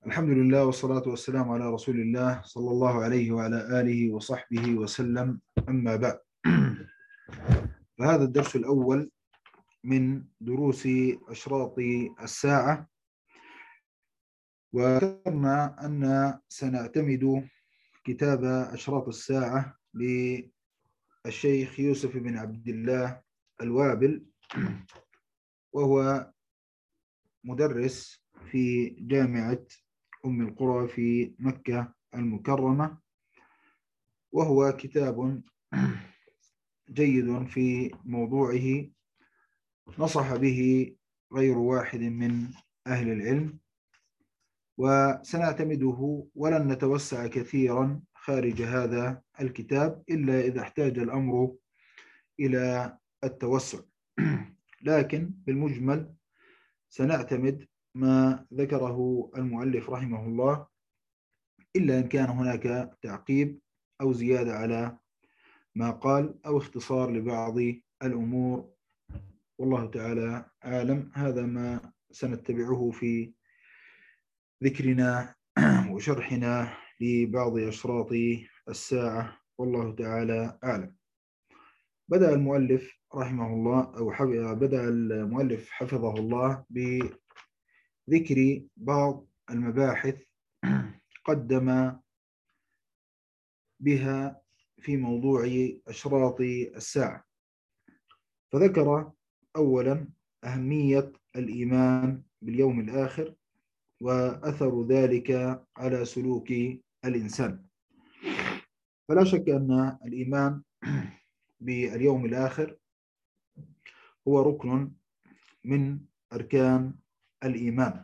الحمد لله والصلاة والسلام على رسول الله صلى الله عليه وعلى آله وصحبه وسلم. أما بعد، فهذا الدرس الأول من دروس أشراط الساعة، وذكرنا أن سنعتمد كتاب أشراط الساعة للشيخ يوسف بن عبد الله الوابل، وهو مدرس في جامعة أم القرى في مكة المكرمة، وهو كتاب جيد في موضوعه نصح به غير واحد من أهل العلم، وسنعتمده ولن نتوسع كثيرا خارج هذا الكتاب إلا إذا احتاج الأمر إلى التوسع. لكن بالمجمل سنعتمد ما ذكره المؤلف رحمه الله، إلا إن كان هناك تعقيب أو زيادة على ما قال أو اختصار لبعض الأمور، والله تعالى أعلم. هذا ما سنتبعه في ذكرنا وشرحنا لبعض أشراط الساعة، والله تعالى أعلم. بدأ المؤلف رحمه الله بدأ المؤلف حفظه الله بذكر بعض المباحث قدم بها في موضوع أشراط الساعة، فذكر أولا أهمية الإيمان باليوم الآخر وأثر ذلك على سلوك الإنسان. فلا شك أن الإيمان باليوم الآخر هو ركن من أركان الإيمان،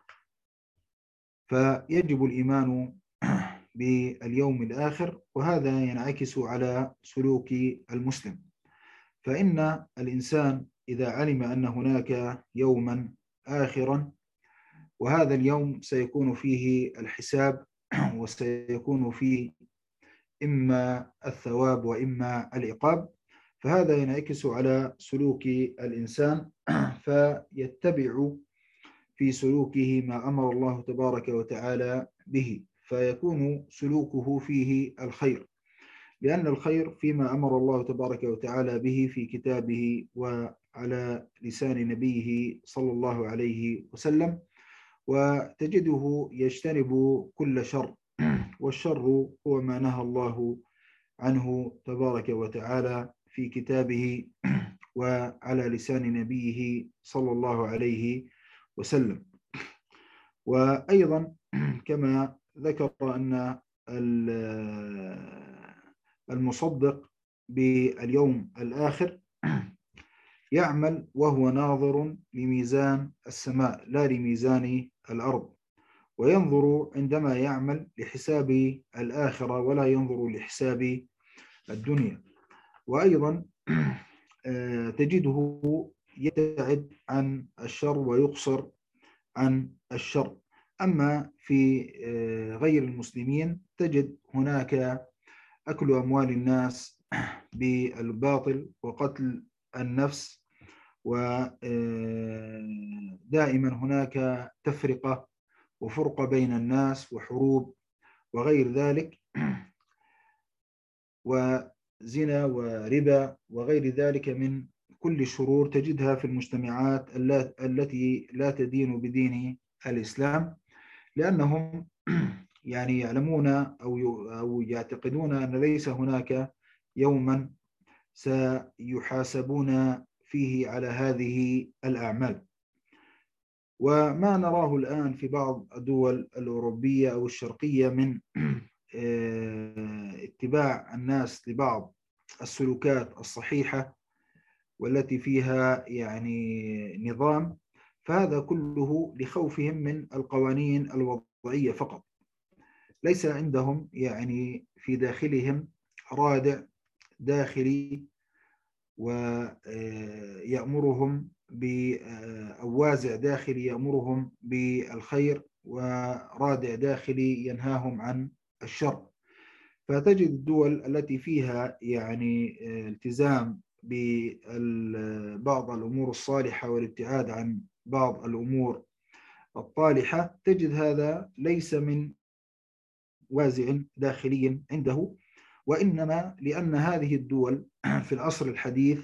فيجب الإيمان باليوم الآخر، وهذا ينعكس على سلوك المسلم. فإن الإنسان إذا علم أن هناك يوما آخرا، وهذا اليوم سيكون فيه الحساب وسيكون فيه إما الثواب وإما العقاب، فهذا ينعكس على سلوك الإنسان، فيتبع في سلوكه ما أمر الله تبارك وتعالى به، فيكون سلوكه فيه الخير، لأن الخير فيما أمر الله تبارك وتعالى به في كتابه وعلى لسان نبيه صلى الله عليه وسلم، وتجده يجتنب كل شر، والشر هو ما نهى الله عنه تبارك وتعالى في كتابه وعلى لسان نبيه صلى الله عليه وسلم. وأيضا كما ذكر أن المصدق باليوم الآخر يعمل وهو ناظر لميزان السماء لا لميزان الأرض، وينظر عندما يعمل لحساب الآخرة ولا ينظر لحساب الدنيا. وأيضا تجده يبتعد عن الشر ويقصر عن الشر. أما في غير المسلمين تجد هناك أكل أموال الناس بالباطل وقتل النفس، ودائما هناك تفرقة وفرقة بين الناس وحروب وغير ذلك، وزنا وربا وغير ذلك من كل الشرور تجدها في المجتمعات التي لا تدين بدين الإسلام، لأنهم يعني يعلمون أو يعتقدون أن ليس هناك يوما سيحاسبون فيه على هذه الأعمال. وما نراه الآن في بعض الدول الأوروبية أو الشرقية من اتباع الناس لبعض السلوكات الصحيحة والتي فيها يعني نظام، فهذا كله لخوفهم من القوانين الوضعية فقط، ليس عندهم يعني في داخلهم رادع داخلي ويأمرهم أو وازع داخلي يأمرهم بالخير، ورادع داخلي ينهاهم عن الشر. فتجد الدول التي فيها يعني التزام ببعض الأمور الصالحة والابتعاد عن بعض الأمور الطالحة، تجد هذا ليس من وازع داخلي عنده، وإنما لأن هذه الدول في العصر الحديث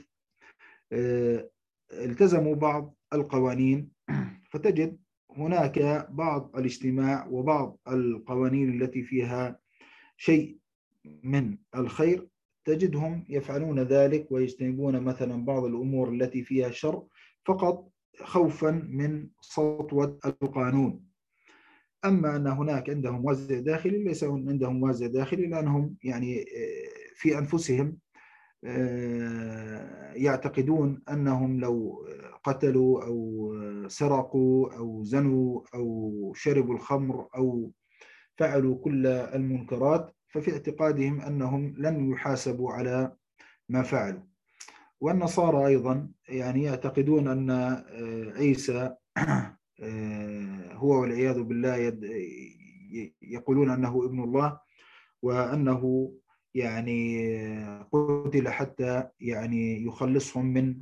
التزموا بعض القوانين، فتجد هناك بعض الاجتماع وبعض القوانين التي فيها شيء من الخير تجدهم يفعلون ذلك ويجتنبون مثلا بعض الأمور التي فيها شر فقط خوفا من سطوة القانون. أما أن هناك عندهم وازع داخلي، ليس عندهم وازع داخلي، لأنهم يعني في أنفسهم يعتقدون أنهم لو قتلوا أو سرقوا أو زنوا أو شربوا الخمر أو فعلوا كل المنكرات، ففي اعتقادهم أنهم لن يحاسبوا على ما فعلوا. والنصارى أيضا يعني يعتقدون أن عيسى هو والعياذ بالله يقولون أنه ابن الله، وأنه يعني قتل حتى يعني يخلصهم من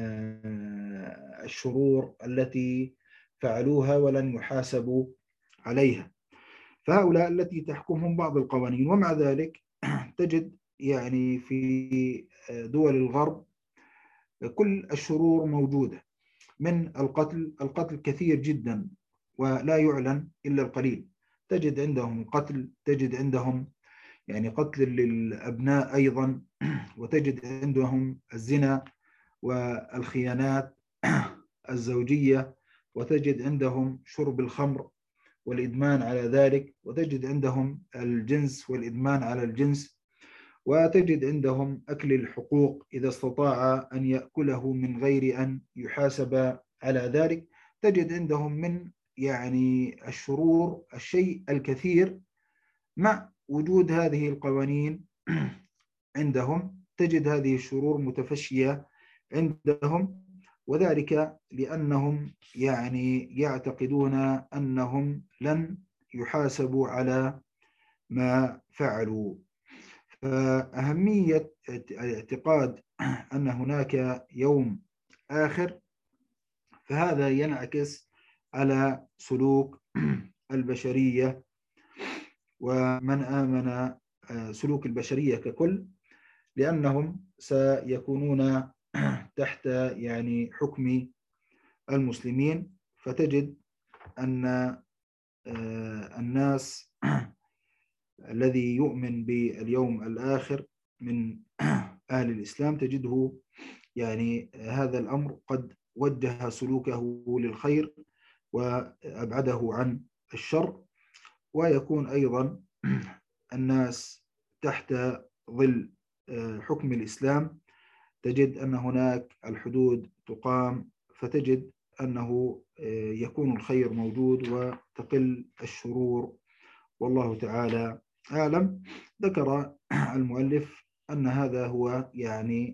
الشرور التي فعلوها ولن يحاسبوا عليها. فهؤلاء التي تحكمهم بعض القوانين، ومع ذلك تجد يعني في دول الغرب كل الشرور موجودة، من القتل كثير جدا ولا يعلن إلا القليل. تجد عندهم القتل، تجد عندهم يعني قتل للأبناء أيضا، وتجد عندهم الزنا والخيانات الزوجية، وتجد عندهم شرب الخمر والإدمان على ذلك، وتجد عندهم الجنس والإدمان على الجنس، وتجد عندهم أكل الحقوق إذا استطاع أن يأكله من غير أن يحاسب على ذلك. تجد عندهم من يعني الشرور الشيء الكثير، مع وجود هذه القوانين عندهم تجد هذه الشرور متفشية عندهم، وذلك لأنهم يعني يعتقدون أنهم لن يحاسبوا على ما فعلوا. فأهمية الاعتقاد أن هناك يوم آخر، فهذا ينعكس على سلوك البشرية ومن آمن سلوك البشرية ككل، لأنهم سيكونون تحت يعني حكم المسلمين. فتجد أن الناس الذي يؤمن باليوم الآخر من أهل الإسلام تجده يعني هذا الأمر قد وجه سلوكه للخير وأبعده عن الشر. ويكون أيضا الناس تحت ظل حكم الإسلام، تجد أن هناك الحدود تقام، فتجد أنه يكون الخير موجود وتقل الشرور، والله تعالى أعلم. ذكر المؤلف أن هذا هو يعني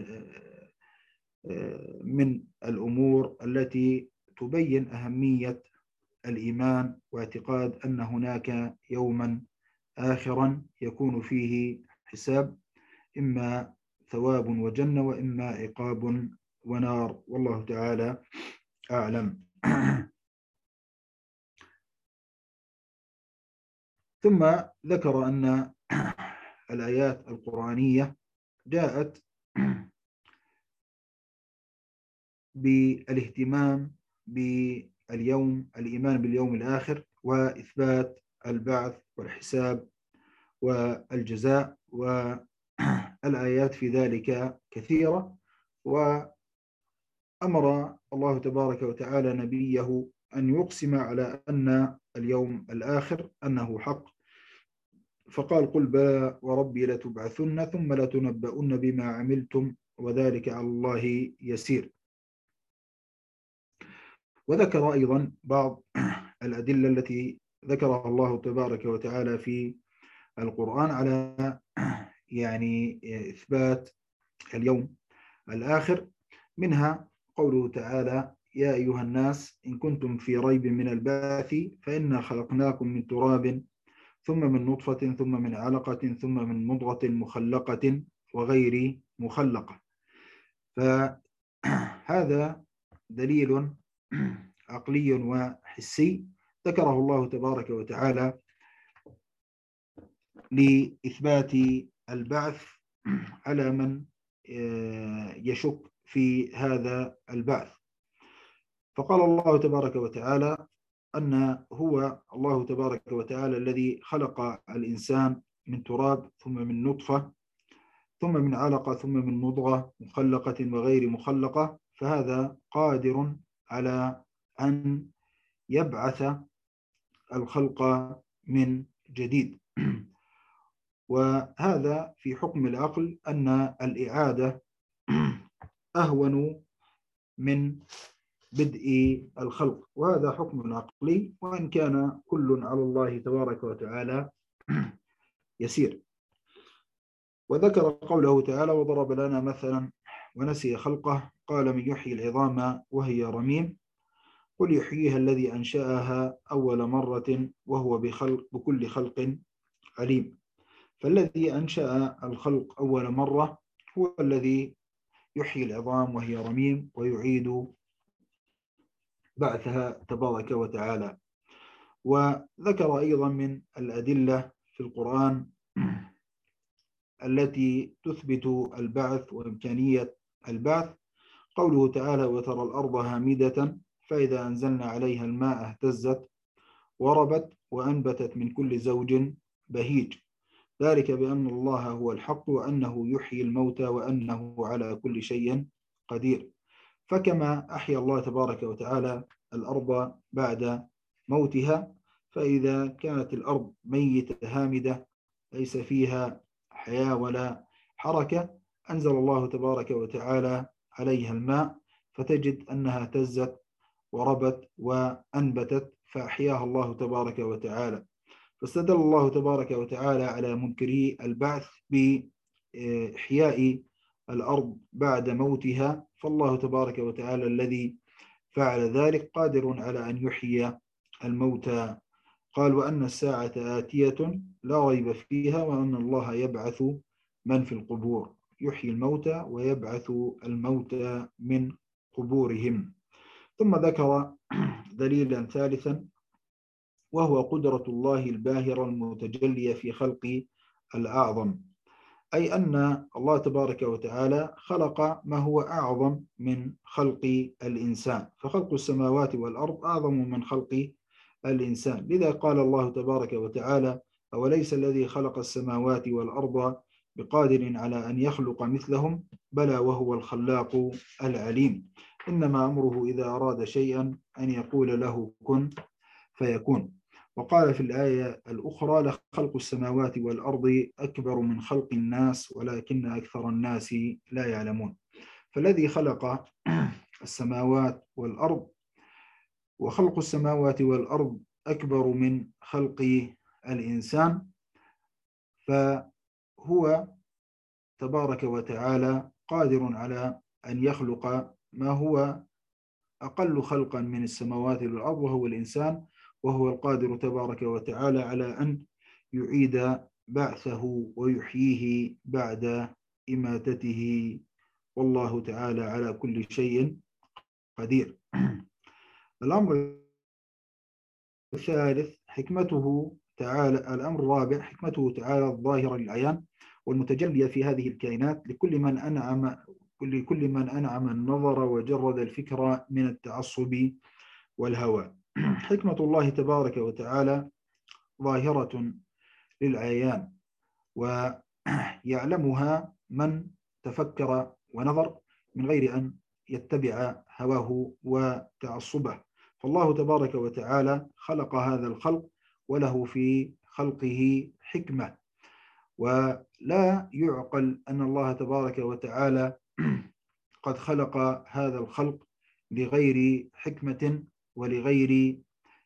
من الأمور التي تبين أهمية الإيمان واعتقاد أن هناك يوما آخرا يكون فيه حساب، إما ثواب وجنة وإما عقاب ونار، والله تعالى أعلم. ثم ذكر أن الآيات القرآنية جاءت بالاهتمام باليوم، الإيمان باليوم الآخر، وإثبات البعث والحساب والجزاء، والآيات في ذلك كثيرة. وأمر الله تبارك وتعالى نبيه أن يقسم على أن اليوم الآخر أنه حق، فقال: قل بلى وربي لتبعثن ثم لتنبؤن بما عملتم وذلك على الله يسير. وذكر أيضا بعض الأدلة التي ذكرها الله تبارك وتعالى في القرآن على يعني إثبات اليوم الآخر، منها قوله تعالى: يا أيها الناس إن كنتم في ريب من البعث فإنا خلقناكم من تراب ثم من نطفة ثم من علقة ثم من مضغة مخلقة وغير مخلقة. فهذا دليل عقلي وحسي ذكره الله تبارك وتعالى لإثبات البعث على من يشك في هذا البعث. فقال الله تبارك وتعالى أن هو الله تبارك وتعالى الذي خلق الإنسان من تراب ثم من نطفة ثم من علقة ثم من مضغة مخلقة وغير مخلقة، فهذا قادر على أن يبعث الخلق من جديد. وهذا في حكم العقل أن الإعادة أهون من بدء الخلق، وهذا حكم عقلي وإن كان كل على الله تبارك وتعالى يسير. وذكر قوله تعالى: وضرب لنا مثلا ونسي خلقه قال من يحيي العظام وهي رميم قل يحييها الذي أنشأها أول مرة وهو بكل خلق عليم. فالذي أنشأ الخلق أول مرة هو الذي يحيي العظام وهي رميم ويعيد بعثها تبارك وتعالى. وذكر أيضا من الأدلة في القرآن التي تثبت البعث وإمكانية البعث قوله تعالى: وترى الأرض هامدة فإذا أنزلنا عليها الماء اهتزت وربت وأنبتت من كل زوج بهيج ذلك بأن الله هو الحق وأنه يحيي الموتى وأنه على كل شيء قدير. فكما أحيا الله تبارك وتعالى الأرض بعد موتها، فإذا كانت الأرض ميتة هامدة ليس فيها حياة ولا حركة أنزل الله تبارك وتعالى عليها الماء فتجد أنها اهتزت وربت وأنبتت فأحياها الله تبارك وتعالى. فاستدل الله تبارك وتعالى على منكري البعث بإحياء الأرض بعد موتها، فالله تبارك وتعالى الذي فعل ذلك قادر على أن يحيي الموتى. قال: وأن الساعة آتية لا ريب فيها وأن الله يبعث من في القبور يحيي الموتى ويبعث الموتى من قبورهم. ثم ذكر دليلا ثالثا وهو قدرة الله الباهرة المتجلية في خلق الأعظم، أي أن الله تبارك وتعالى خلق ما هو أعظم من خلق الإنسان، فخلق السماوات والأرض أعظم من خلق الإنسان. لذا قال الله تبارك وتعالى: أوليس الذي خلق السماوات والأرض بقادر على أن يخلق مثلهم بلى وهو الخلاق العليم إنما أمره إذا أراد شيئا أن يقول له كن فيكون. وقال في الآية الأخرى: لخلق السماوات والأرض أكبر من خلق الناس ولكن أكثر الناس لا يعلمون. فالذي خلق السماوات والأرض وخلق السماوات والأرض أكبر من خلق الإنسان، فهو تبارك وتعالى قادر على أن يخلق ما هو أقل خلقا من السماوات والأرض وهو الإنسان، وهو القادر تبارك وتعالى على أن يعيد بعثه ويحييه بعد إماتته، والله تعالى على كل شيء قدير. الأمر الثالث حكمته تعالى، الأمر الرابع حكمته تعالى الظاهرة للعيان والمتجلية في هذه الكائنات لكل من أنعم النظر وجرد الفكرة من التعصب والهوى. حكمة الله تبارك وتعالى ظاهرة للعيان ويعلمها من تفكر ونظر من غير أن يتبع هواه وتعصبه. فالله تبارك وتعالى خلق هذا الخلق وله في خلقه حكمة، ولا يعقل أن الله تبارك وتعالى قد خلق هذا الخلق لغير حكمة ولغير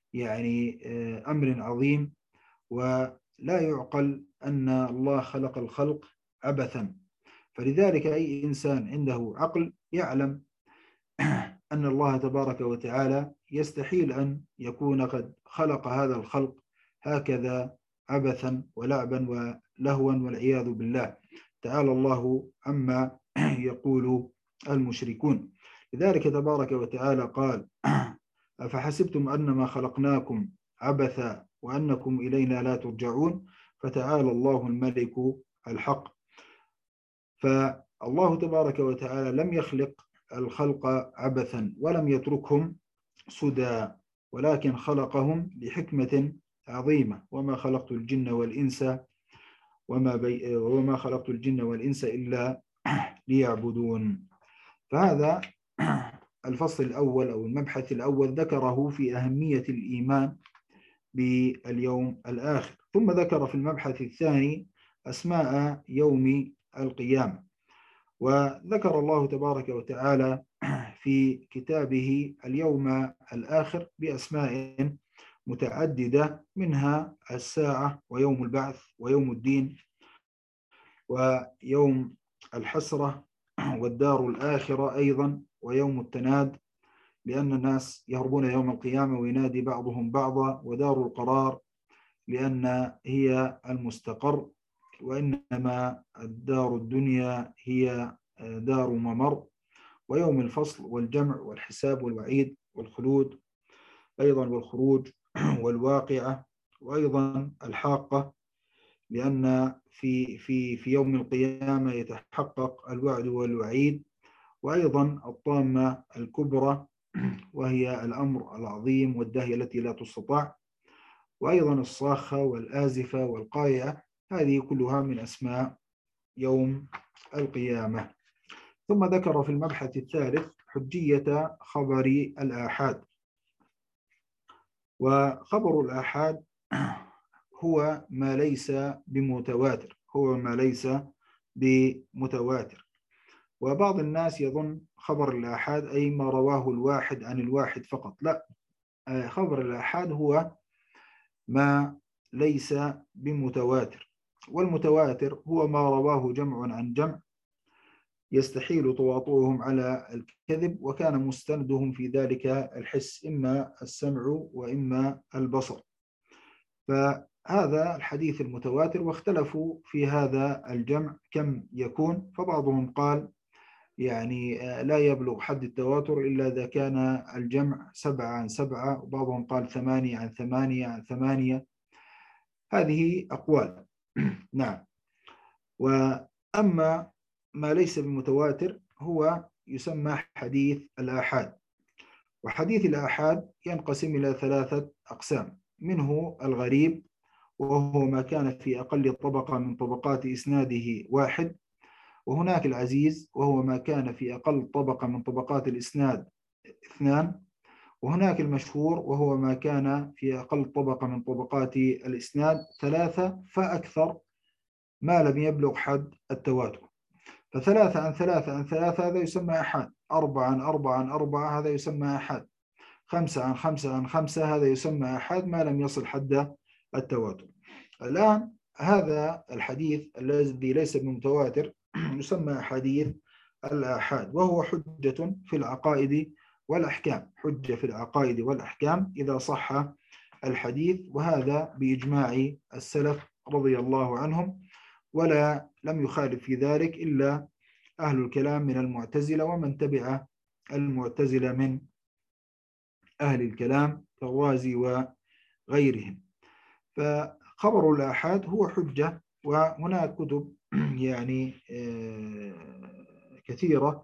أمر عظيم، ولا يعقل أن الله خلق الخلق عبثا. فلذلك أي إنسان عنده عقل يعلم أن الله تبارك وتعالى يستحيل أن يكون قد خلق هذا الخلق هكذا عبثا ولعبا ولهوا والعياذ بالله، تعالى الله عما يقول المشركون. لذلك تبارك وتعالى قال: أفحسبتم أنما خلقناكم عبثا وأنكم إلينا لا ترجعون فتعالى الله الملك الحق. فالله تبارك وتعالى لم يخلق الخلق عبثا ولم يتركهم سدى، ولكن خلقهم لحكمة عظيمة. وما خلقت الجن والإنس وما خلقت الجن والإنس إلا ليعبدون. فهذا الفصل الأول أو المبحث الأول ذكره في أهمية الإيمان باليوم الآخر. ثم ذكر في المبحث الثاني أسماء يوم القيامة، وذكر الله تبارك وتعالى في كتابه اليوم الآخر بأسماء متعددة، منها الساعة ويوم البعث ويوم الدين ويوم الحسرة والدار الآخرة أيضا ويوم التناد، لأن الناس يهربون يوم القيامة وينادي بعضهم بعضا، ودار القرار لأن هي المستقر، وإنما الدار الدنيا هي دار ممر، ويوم الفصل والجمع والحساب والوعيد والخلود أيضا والخروج والواقعة، وأيضا الحاقة، لأن في يوم القيامة يتحقق الوعد والوعيد، وأيضا الطامة الكبرى وهي الأمر العظيم والدهية التي لا تستطاع، وأيضا الصاخة والآزفة والقارعة. هذه كلها من أسماء يوم القيامة. ثم ذكر في المبحث الثالث حجية خبر الآحاد. وخبر الآحاد هو ما ليس بمتواتر، وبعض الناس يظن خبر الآحاد أي ما رواه الواحد عن الواحد فقط. لا، خبر الآحاد هو ما ليس بمتواتر، والمتواتر هو ما رواه جمع عن جمع يستحيل تواطؤهم على الكذب، وكان مستندهم في ذلك الحس، إما السمع وإما البصر. فهذا الحديث المتواتر، واختلفوا في هذا الجمع كم يكون، فبعضهم قال يعني لا يبلغ حد التواتر إلا إذا كان الجمع 7 عن 7، وبعضهم قال 8 عن 8 عن 8. هذه أقوال. نعم. وأما ما ليس بمتواتر هو يسمى حديث الآحاد. وحديث الآحاد ينقسم إلى 3 أقسام، منه الغريب وهو ما كان في أقل طبقة من طبقات إسناده واحد، وهناك العزيز وهو ما كان في أقل طبقة من طبقات الإسناد 2، وهناك المشهور وهو ما كان في أقل طبقة من طبقات الإسناد 3 فأكثر، ما لم يبلغ حد التواتر. ف3 عن 3 عن 3 هذا يسمى أحاد، 4 عن 4 عن 4 هذا يسمى أحاد، 5 عن 5 عن 5 هذا يسمى أحاد ما لم يصل حد التواتر. الآن هذا الحديث الذي ليس بمتواتر يسمى حديث الآحاد، وهو حجة في العقائد والأحكام، حجة في العقائد والأحكام إذا صح الحديث، وهذا بإجماع السلف رضي الله عنهم، ولا لم يخالف في ذلك إلا أهل الكلام من المعتزلة ومن تبع المعتزلة من أهل الكلام كالرازي وغيرهم. فخبر الآحاد هو حجة، وهناك كتب يعني كثيرة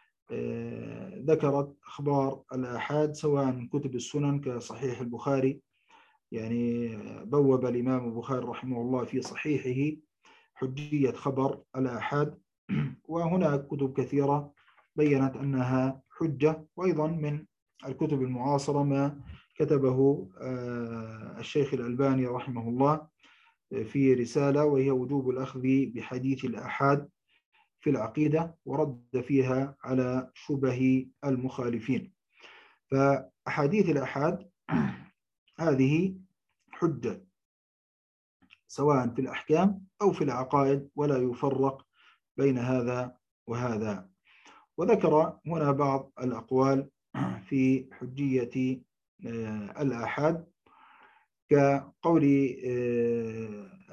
ذكرت أخبار الآحاد، سواء من كتب السنن كصحيح البخاري، يعني بوب الإمام البخاري رحمه الله في صحيحه حجية خبر الآحاد، وهناك كتب كثيرة بيّنت أنها حجة. وأيضا من الكتب المعاصرة ما كتبه الشيخ الألباني رحمه الله في رسالة، وهي وجوب الأخذ بحديث الآحاد في العقيدة، ورد فيها على شبه المخالفين. فأحاديث الآحاد هذه حجة سواء في الأحكام أو في العقائد، ولا يفرق بين هذا وهذا. وذكر هنا بعض الأقوال في حجية الآحاد، كقول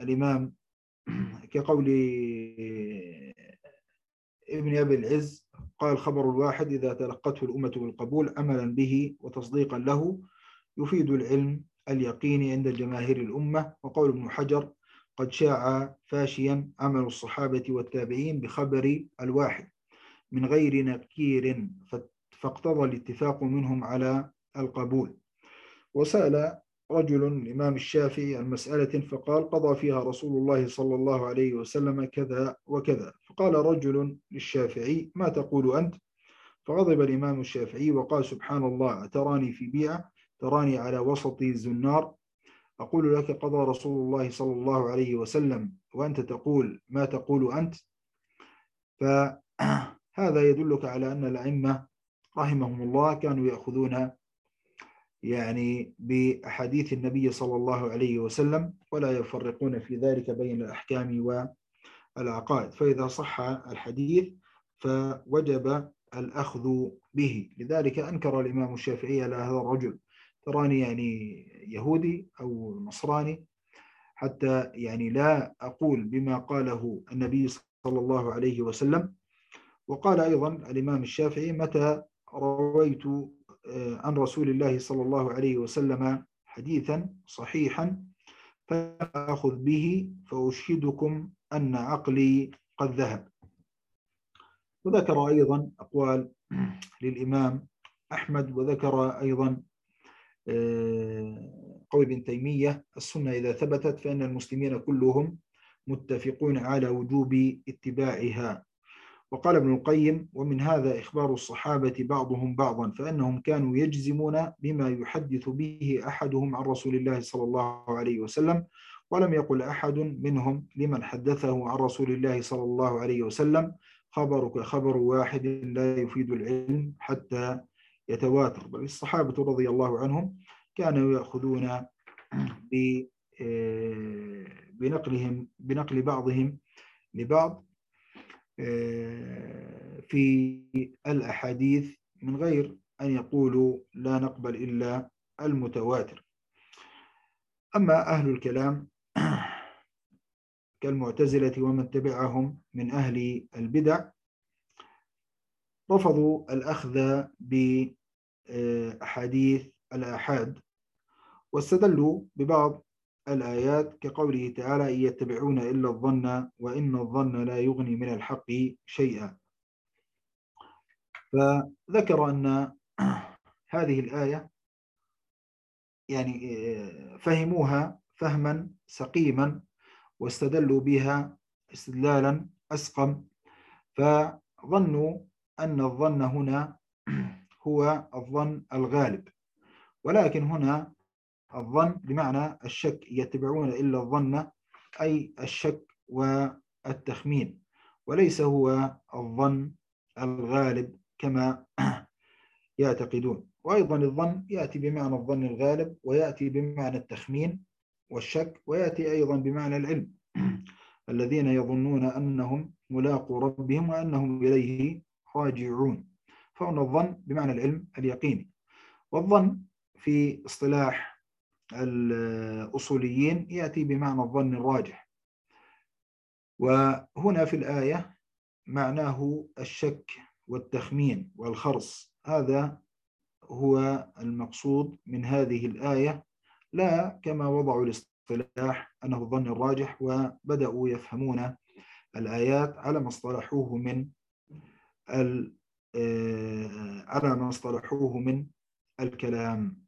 الإمام، كقول ابن أبي العز قال خبر الواحد إذا تلقته الأمة بالقبول عملا به وتصديقا له يفيد العلم اليقيني عند جماهير الأمة. وقول ابن حجر قد شاع فاشيا عمل الصحابة والتابعين بخبر الواحد من غير نكير فاقتضى الاتفاق منهم على القبول. وسأل رجل الإمام الشافعي عن مسألة فقال قضى فيها رسول الله صلى الله عليه وسلم كذا وكذا، فقال رجل للشافعي ما تقول أنت؟ فغضب الإمام الشافعي وقال سبحان الله أتراني في بيعة تراني على وسط الزنار، أقول لك قضى رسول الله صلى الله عليه وسلم وأنت تقول ما تقول أنت. فهذا يدلك على أن الأئمة رحمهم الله كانوا يأخذون يعني بأحاديث النبي صلى الله عليه وسلم ولا يفرقون في ذلك بين الأحكام والعقائد، فإذا صح الحديث فوجب الأخذ به. لذلك أنكر الإمام الشافعي على هذا الرجل تراني يعني يهودي أو نصراني حتى يعني لا أقول بما قاله النبي صلى الله عليه وسلم. وقال أيضا الإمام الشافعي متى رويت عن رسول الله صلى الله عليه وسلم حديثا صحيحا فأخذ به فأشهدكم أن عقلي قد ذهب. وذكر أيضا أقوال للإمام أحمد، وذكر أيضا قول ابن تيمية السنة إذا ثبتت فإن المسلمين كلهم متفقون على وجوب اتباعها. وقال ابن القيم ومن هذا إخبار الصحابة بعضهم بعضا فإنهم كانوا يجزمون بما يحدث به أحدهم عن رسول الله صلى الله عليه وسلم، ولم يقل أحد منهم لمن حدثه عن رسول الله صلى الله عليه وسلم خبرك خبر واحد لا يفيد العلم حتى يتواتر. بل الصحابة رضي الله عنهم كانوا يأخذون بنقل بعضهم لبعض في الأحاديث من غير أن يقولوا لا نقبل إلا المتواتر. أما أهل الكلام كالمعتزلة ومن تبعهم من أهل البدع رفضوا الأخذ بأحاديث الآحاد واستدلوا ببعض الآيات كقوله تعالى إن يتبعون إلا الظن وإن الظن لا يغني من الحق شيئا. فذكر أن هذه الآية يعني فهموها فهما سقيما واستدلوا بها استدلالا أسقم، فظنوا أن الظن هنا هو الظن الغالب، ولكن هنا الظن بمعنى الشك، يتبعون إلا الظن أي الشك والتخمين، وليس هو الظن الغالب كما يعتقدون. وأيضا الظن يأتي بمعنى الظن الغالب ويأتي بمعنى التخمين والشك ويأتي أيضا بمعنى العلم الذين يظنون أنهم ملاقوا ربهم وأنهم إليه راجعون، فهنا الظن بمعنى العلم اليقيني. والظن في اصطلاح الأصوليين يأتي بمعنى الظن الراجح، وهنا في الآية معناه الشك والتخمين والخرص، هذا هو المقصود من هذه الآية، لا كما وضعوا الاصطلاح أنه الظن الراجح وبدأوا يفهمون الآيات على ما اصطلحوه من الكلام.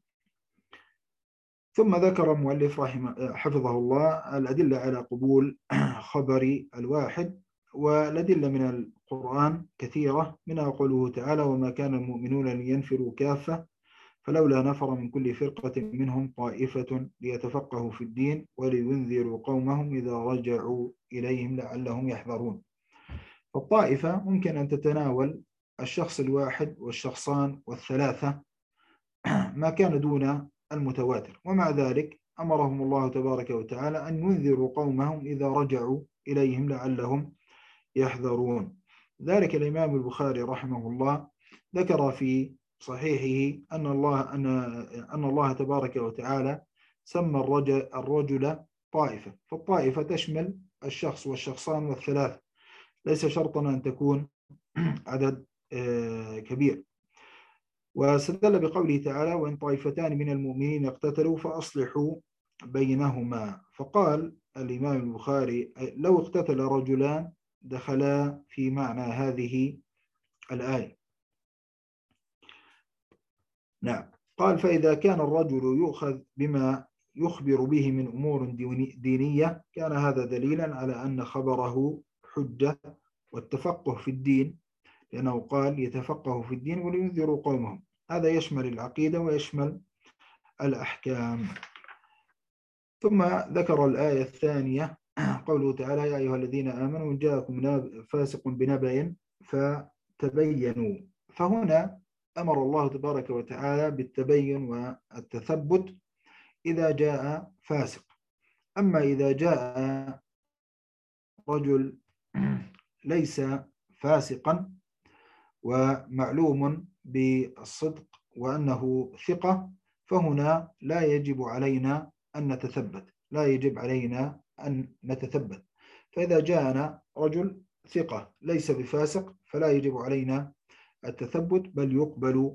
ثم ذكر المؤلف حفظه الله الأدلة على قبول خبر الواحد، والأدلة من القرآن كثيرة، منها قوله تعالى وما كان المؤمنون لينفروا كافة فلولا نفر من كل فرقة منهم طائفة ليتفقهوا في الدين ولينذروا قومهم إذا رجعوا إليهم لعلهم يحذرون. فالطائفة ممكن أن تتناول الشخص الواحد والشخصان والثلاثة ما كان دون المتواتر، ومع ذلك أمرهم الله تبارك وتعالى أن ينذروا قومهم إذا رجعوا إليهم لعلهم يحذرون. ذلك الإمام البخاري رحمه الله ذكر في صحيحه أن الله تبارك وتعالى سمى الرجل طائفة، فالطائفة تشمل الشخص والشخصان والثلاثة، ليس شرطا أن تكون عدد كبير. واستدل بقوله تعالى: وإن طائفتان من المؤمنين اقتتلوا فأصلحوا بينهما. فقال الإمام البخاري: لو اقتتل رجلان دخلا في معنى هذه الآية. نعم. قال: فإذا كان الرجل يؤخذ بما يخبر به من أمور دينية كان هذا دليلا على أن خبره حجة والتفقه في الدين، لأنه قال: يتفقه في الدين ولينذروا قومهم. هذا يشمل العقيدة ويشمل الأحكام. ثم ذكر الآية الثانية قوله تعالى: يا أيها الذين آمنوا إن جاءكم فاسق بنبأ فتبينوا. فهنا أمر الله تبارك وتعالى بالتبين والتثبت إذا جاء فاسق. أما إذا جاء رجل ليس فاسقا ومعلوم بالصدق وأنه ثقة، فهنا لا يجب علينا أن نتثبت، لا يجب علينا أن نتثبت. فإذا جاءنا رجل ثقة ليس بفاسق فلا يجب علينا التثبت، بل يقبل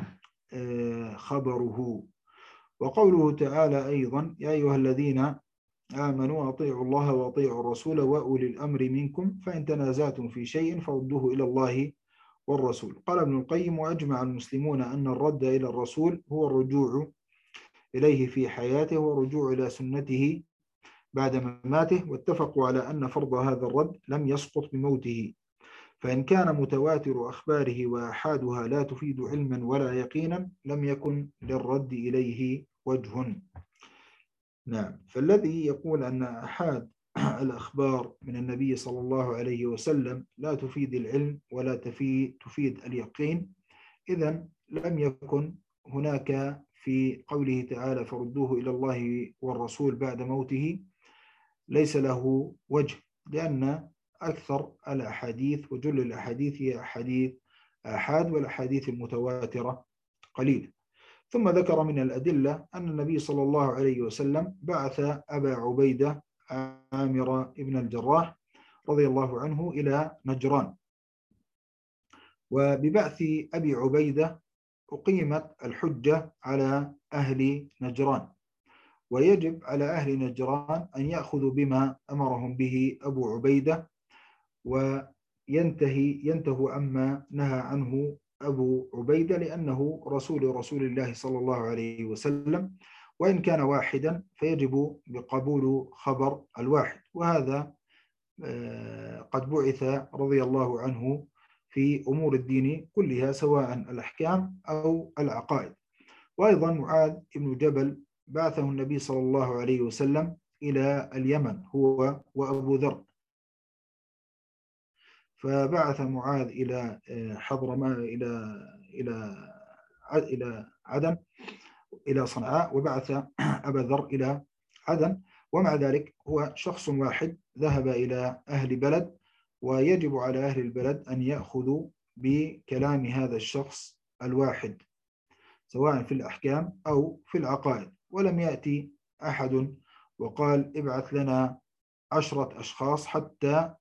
خبره. وقوله تعالى أيضا: يا أيها الذين آمنوا أطيعوا الله وأطيعوا الرسول وأولي الأمر منكم فإن تنازعتم في شيء فردوه إلى الله والرسول. قال ابن القيم: وأجمع المسلمون أن الرد إلى الرسول هو الرجوع إليه في حياته والرجوع إلى سنته بعد مماته، واتفقوا على أن فرض هذا الرد لم يسقط بموته، فإن كان متواتر أخباره وأحادها لا تفيد علما ولا يقينا لم يكن للرد إليه وجه. نعم. فالذي يقول أن أحاد الأخبار من النبي صلى الله عليه وسلم لا تفيد العلم ولا تفيد اليقين، إذن لم يكن هناك في قوله تعالى: فردوه إلى الله والرسول بعد موته، ليس له وجه، لأن أكثر الأحاديث وجل الأحاديث هي أحاديث آحاد، والأحاديث المتواترة قليلة. ثم ذكر من الأدلة أن النبي صلى الله عليه وسلم بعث أبا عبيدة عامر ابن الجراح رضي الله عنه إلى نجران، وببعث أبي عبيدة أقيمت الحجة على أهل نجران، ويجب على أهل نجران أن يأخذوا بما أمرهم به أبو عبيدة وينتهوا عما نهى عنه أبو عبيدة، لأنه رسول الله صلى الله عليه وسلم، وإن كان واحدا فيجب بقبول خبر الواحد. وهذا قد بعث رضي الله عنه في أمور الدين كلها سواء الأحكام أو العقائد. وأيضا معاذ بن جبل بعثه النبي صلى الله عليه وسلم إلى اليمن هو وأبو ذر، فبعث معاذ إلى حضرموت إلى عدن إلى صنعاء، وبعث أبا ذر إلى عدن. ومع ذلك هو شخص واحد ذهب إلى أهل بلد، ويجب على أهل البلد أن يأخذوا بكلام هذا الشخص الواحد سواء في الأحكام أو في العقائد. ولم يأتي أحد وقال: ابعث لنا 10 أشخاص حتى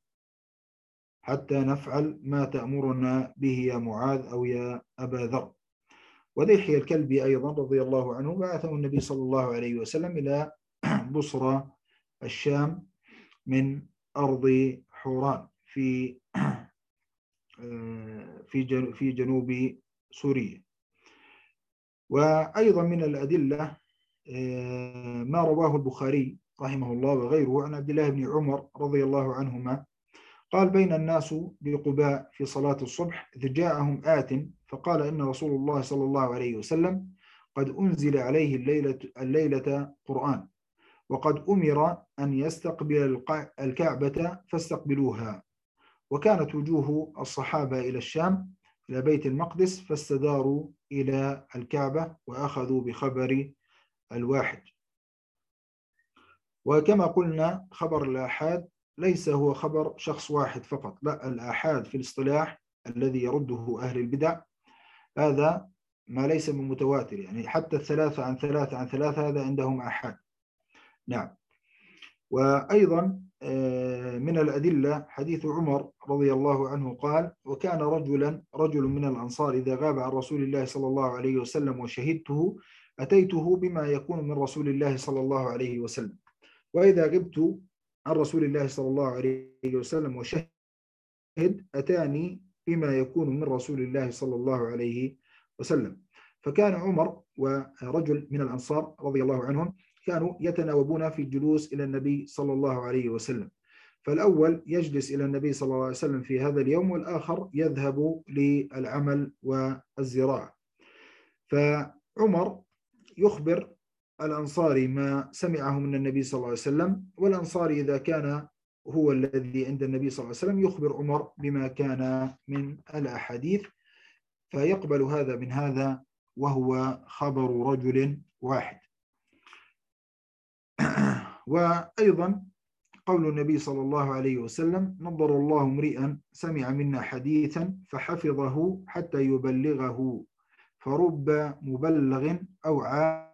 نفعل ما تأمرنا به يا معاذ أو يا أبا ذر. ودحية الكلبي أيضا رضي الله عنه بعثه النبي صلى الله عليه وسلم إلى بصرى الشام من أرض حوران في جنوب سوريا. وأيضا من الأدلة ما رواه البخاري رحمه الله وغيره عن عبد الله بن عمر رضي الله عنهما قال: بين الناس بقباء في صلاة الصبح إذ جاءهم آت فقال: إن رسول الله صلى الله عليه وسلم قد أنزل عليه الليلة قرآن، وقد أمر أن يستقبل الكعبة فاستقبلوها. وكانت وجوه الصحابة إلى الشام إلى بيت المقدس فاستداروا إلى الكعبة وأخذوا بخبر الواحد. وكما قلنا خبر الآحاد ليس هو خبر شخص واحد فقط، لا، الآحاد في الاصطلاح الذي يرده أهل البدع هذا ما ليس من متواتر، يعني حتى 3 عن 3 عن 3 هذا عندهم آحاد. نعم. وأيضا من الأدلة حديث عمر رضي الله عنه قال: وكان رجل من الأنصار إذا غاب عن رسول الله صلى الله عليه وسلم وشهدته أتيته بما يكون من رسول الله صلى الله عليه وسلم، وإذا غبت عن رسول الله صلى الله عليه وسلم وشهد أتاني بما يكون من رسول الله صلى الله عليه وسلم. فكان عمر ورجل من الأنصار رضي الله عنهم كانوا يتناوبون في الجلوس إلى النبي صلى الله عليه وسلم، فالأول يجلس إلى النبي صلى الله عليه وسلم في هذا اليوم، والآخر يذهب للعمل والزراعة. فعمر يخبر الأنصاري ما سمعه من النبي صلى الله عليه وسلم، والأنصاري إذا كان هو الذي عند النبي صلى الله عليه وسلم يخبر عمر بما كان من الأحاديث، فيقبل هذا من هذا، وهو خبر رجل واحد. وأيضا قول النبي صلى الله عليه وسلم: نضر الله امرئا سمع منا حديثا فحفظه حتى يبلغه، فرب مبلغ أوعى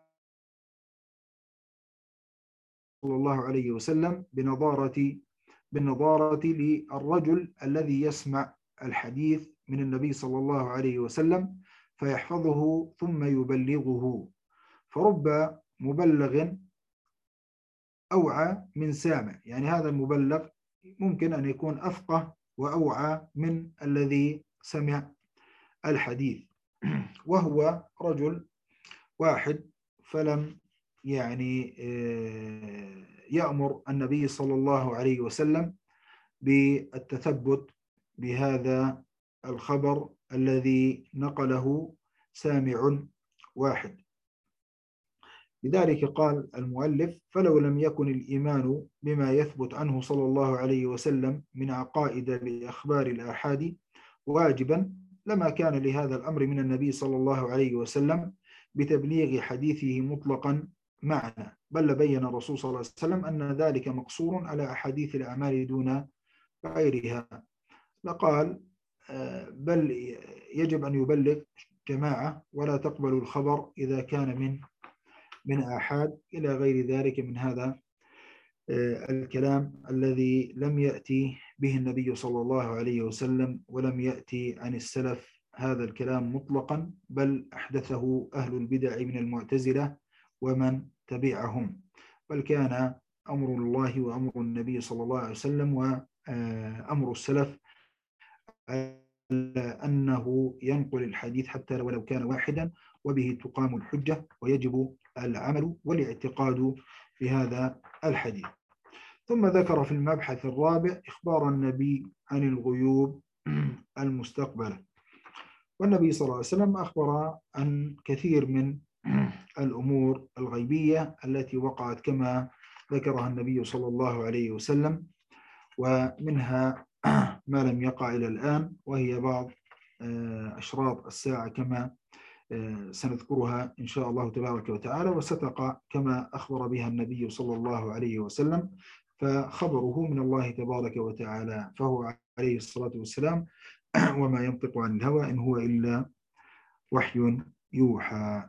صلى الله عليه وسلم بالنظارة للرجل الذي يسمع الحديث من النبي صلى الله عليه وسلم فيحفظه ثم يبلغه، فرب مبلغ أوعى من سامع، يعني هذا المبلغ ممكن أن يكون أفقه وأوعى من الذي سمع الحديث، وهو رجل واحد. فلم يعني يأمر النبي صلى الله عليه وسلم بالتثبت بهذا الخبر الذي نقله سامع واحد. لذلك قال المؤلف: فلو لم يكن الإيمان بما يثبت عنه صلى الله عليه وسلم من عقائد بأخبار الآحاد واجبا لما كان لهذا الأمر من النبي صلى الله عليه وسلم بتبليغ حديثه مطلقا معنا، بل بين الرسول صلى الله عليه وسلم أن ذلك مقصور على أحاديث الأعمال دون غيرها. لقال بل يجب أن يبلغ جماعة ولا تقبل الخبر إذا كان من آحاد، إلى غير ذلك من هذا الكلام الذي لم يأتي به النبي صلى الله عليه وسلم، ولم يأتي عن السلف هذا الكلام مطلقا، بل أحدثه أهل البدع من المعتزلة ومن تبعهم، بل كان أمر الله وأمر النبي صلى الله عليه وسلم وأمر السلف أنه ينقل الحديث حتى ولو كان واحدا، وبه تقام الحجة ويجب العمل والاعتقاد في هذا الحديث. ثم ذكر في المبحث الرابع إخبار النبي عن الغيوب المستقبلة. والنبي صلى الله عليه وسلم أخبر عن كثير من الأمور الغيبية التي وقعت كما ذكرها النبي صلى الله عليه وسلم، ومنها ما لم يقع إلى الآن، وهي بعض أشراط الساعة كما سنذكرها إن شاء الله تبارك وتعالى، وستقع كما أخبر بها النبي صلى الله عليه وسلم، فخبره من الله تبارك وتعالى، فهو عليه الصلاة والسلام وما ينطق عن الهوى إن هو إلا وحي يوحى.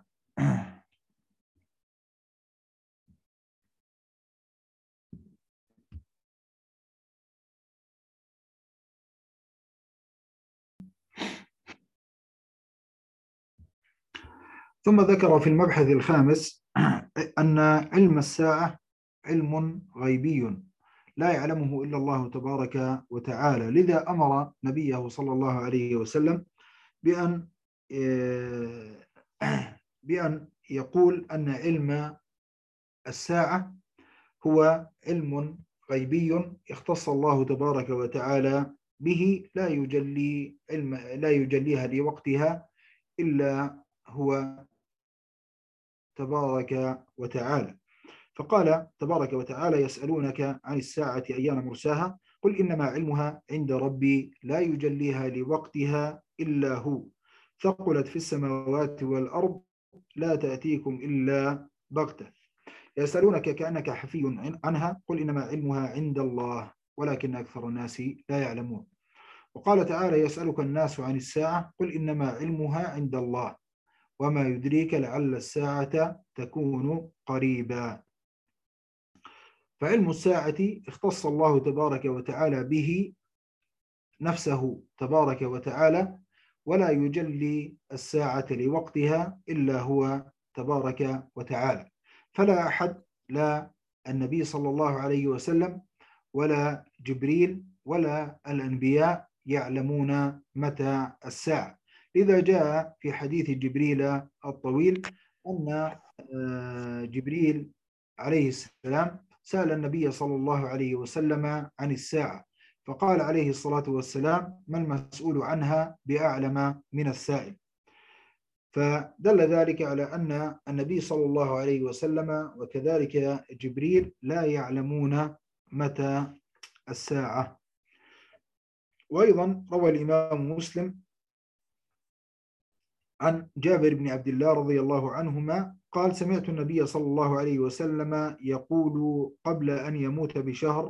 ثم ذكر في المبحث الخامس أن علم الساعة علم غيبي لا يعلمه إلا الله تبارك وتعالى، لذا أمر نبيه صلى الله عليه وسلم بأن يقول أن علم الساعة هو علم غيبي اختص الله تبارك وتعالى به، لا يجليها لوقتها إلا هو تبارك وتعالى. فقال تبارك وتعالى: يسألونك عن الساعة أيان مرساها قل إنما علمها عند ربي لا يجليها لوقتها إلا هو ثقلت في السماوات والأرض لا تأتيكم إلا بغتة. يسألونك كأنك حفي عنها قل إنما علمها عند الله ولكن أكثر الناس لا يعلمون. وقال تعالى: يسألك الناس عن الساعة قل إنما علمها عند الله وما يدريك لعل الساعة تكون قريبا. فعلم الساعة اختص الله تبارك وتعالى به نفسه تبارك وتعالى، ولا يجلي الساعة لوقتها إلا هو تبارك وتعالى. فلا أحد، لا النبي صلى الله عليه وسلم ولا جبريل ولا الأنبياء يعلمون متى الساعة. لذا جاء في حديث جبريل الطويل أن جبريل عليه السلام سأل النبي صلى الله عليه وسلم عن الساعة، فقال عليه الصلاة والسلام: ما المسؤول عنها بأعلم من السائل. فدل ذلك على أن النبي صلى الله عليه وسلم وكذلك جبريل لا يعلمون متى الساعة. وأيضا روى الإمام مسلم عن جابر بن عبد الله رضي الله عنهما قال: سمعت النبي صلى الله عليه وسلم يقول قبل أن يموت بشهر،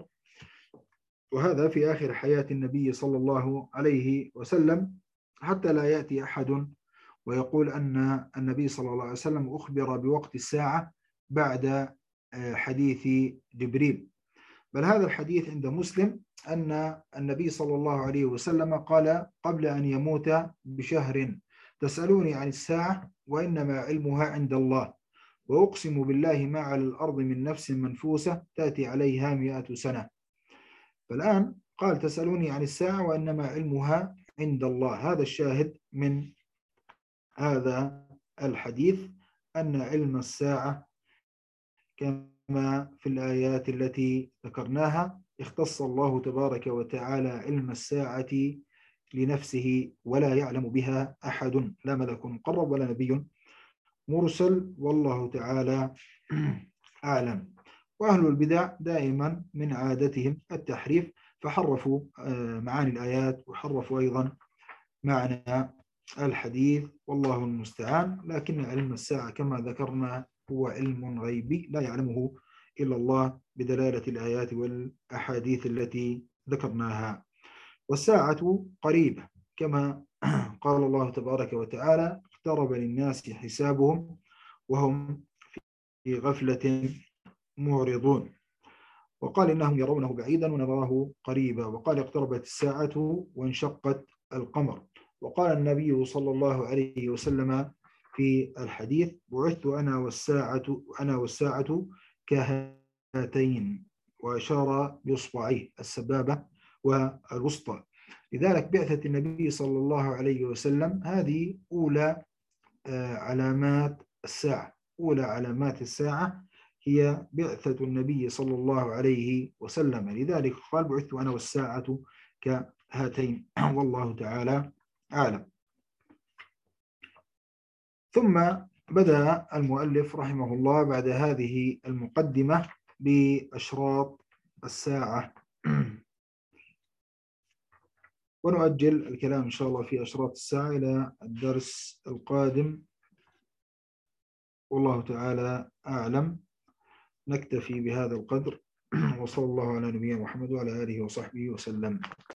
وهذا في آخر حياة النبي صلى الله عليه وسلم، حتى لا يأتي أحد ويقول أن النبي صلى الله عليه وسلم أخبر بوقت الساعة بعد حديث جبريل. بل هذا الحديث عند مسلم أن النبي صلى الله عليه وسلم قال قبل أن يموت بشهر: تسألوني عن الساعة وإنما علمها عند الله، وأقسم بالله ما على الأرض من نفس منفوسة تأتي عليها 100 سنة. فالآن قال: تسألوني عن الساعة وإنما علمها عند الله. هذا الشاهد من هذا الحديث أن علم الساعة كما في الآيات التي ذكرناها اختص الله تبارك وتعالى علم الساعة لنفسه، ولا يعلم بها أحد، لا ملك مقرب ولا نبي مرسل، والله تعالى أعلم. وأهل البدع دائما من عادتهم التحريف، فحرفوا معاني الآيات وحرفوا أيضا معنى الحديث، والله المستعان. لكن علم الساعة كما ذكرنا هو علم غيبي لا يعلمه إلا الله بدلالة الآيات والأحاديث التي ذكرناها. والساعة قريبة كما قال الله تبارك وتعالى: اقترب للناس حسابهم وهم في غفلة معرضون. وقال إنهم يرونه بعيدا ونراه قريبا. وقال: اقتربت الساعة وانشقت القمر. وقال النبي صلى الله عليه وسلم في الحديث: بعثت أنا والساعة كهاتين، وأشار بإصبعيه السبابة والوسطى. لذلك بعثة النبي صلى الله عليه وسلم هذه أولى علامات الساعة. أولى علامات الساعة هي بعثة النبي صلى الله عليه وسلم. لذلك قال: بعثت أنا والساعة كهاتين، والله تعالى أعلم. ثم بدأ المؤلف رحمه الله بعد هذه المقدمة بأشراط الساعة، ونؤجل الكلام إن شاء الله في أشراط الساعة إلى الدرس القادم، والله تعالى أعلم. نكتفي بهذا القدر، وصلى الله على نبينا محمد وعلى آله وصحبه وسلم.